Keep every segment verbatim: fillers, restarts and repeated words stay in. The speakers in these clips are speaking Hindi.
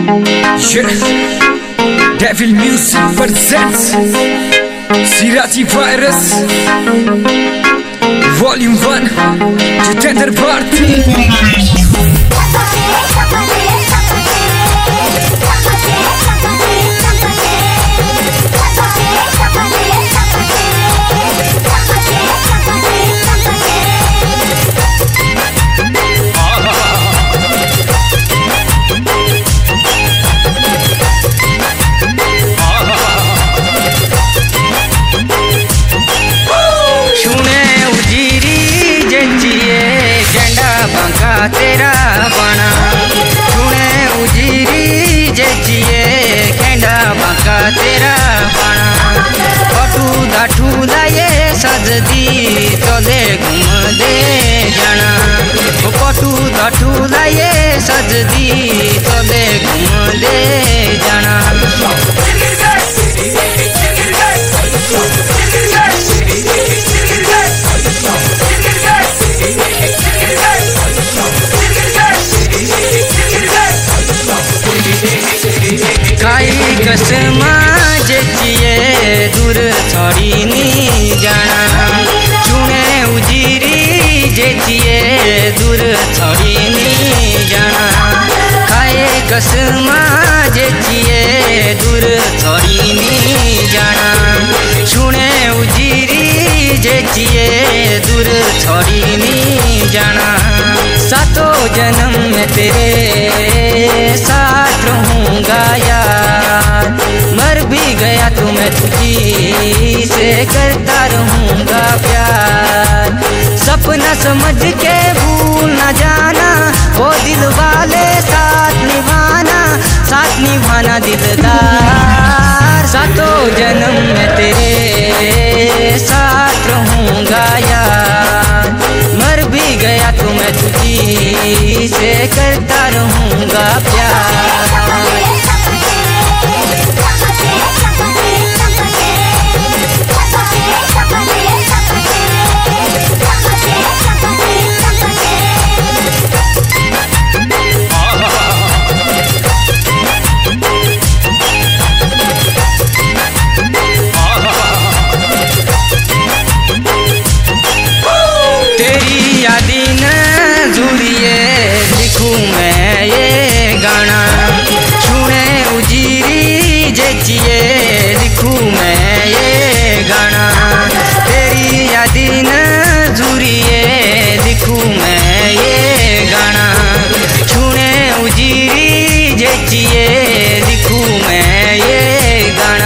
Yeah. Devil Music presents Sirati Virus Volume one Jitender Bharti तेरा बना सुने उजीरी जेचिए खेंडा बांका तेरा बना पटू दाठू लाए सजदी चले घूम दे जाना पटू दाठू लाए सजदी चले घूम दे जाना खाई कसमा जेचिए दूर छोड़ी नी जाना चुने उजीरी जेचिए दूर छोड़ी नी जाना खाए कसमा जेचिए दूर छोड़ी नी जाना चुने उजीरी जेचिए दूर छोड़ी नी जाना सातों जन्म में तेरे साथ रहूँगा यार मर भी गया तो मैं तुझी से करता रहूँगा प्यार सपना समझ के भूल न जाना वो दिल वाले साथ निभाना साथ निभाना दिलदार सातों जन्म में तेरे साथ रहूँगा यार मर भी गया तो मैं तुझी से करता रहूँगा प्यार तेरी यादी न जुड़िए लिखूं मैं ये गाना सुने उजीरी जेचिए लिखूं मैं ये गाना तेरी यादी न जुड़िए लिखूं मैं ये गाना सुने उजीरी जेचिए लिखूं मैं ये गाना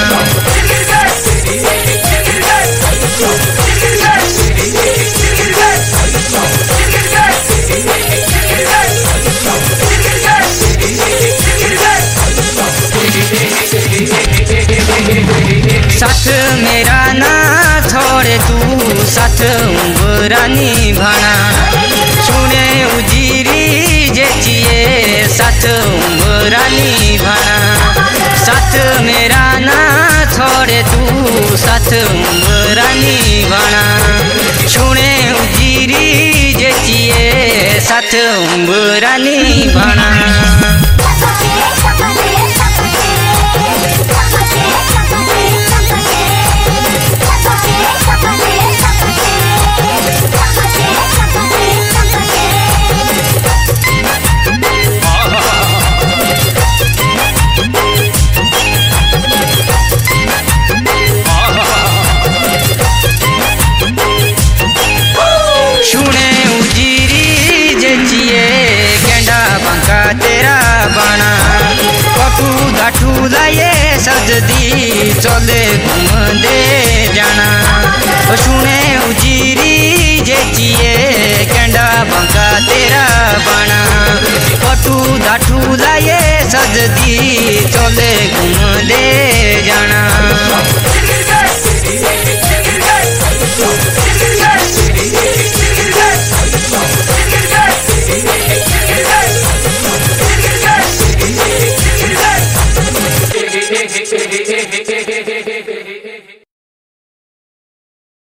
साथ मेरा ना छोड़े तू साथ उम्रानी भाना सुने उजीरी जेचिए साथ उम्रानी भाना साथ मेरा ना छोड़े तू साथ उम्रानी भाना सुने उजीरी जेचिए साथ उम्रानी भाना सुने उजीरी जेचिए गेंडा बांका तेरा बना पटू दाठू लाए सजदी चले घूम दे जाना सुने उजीरी जेचिए गेंडा बांका तेरा बना पटू दाठू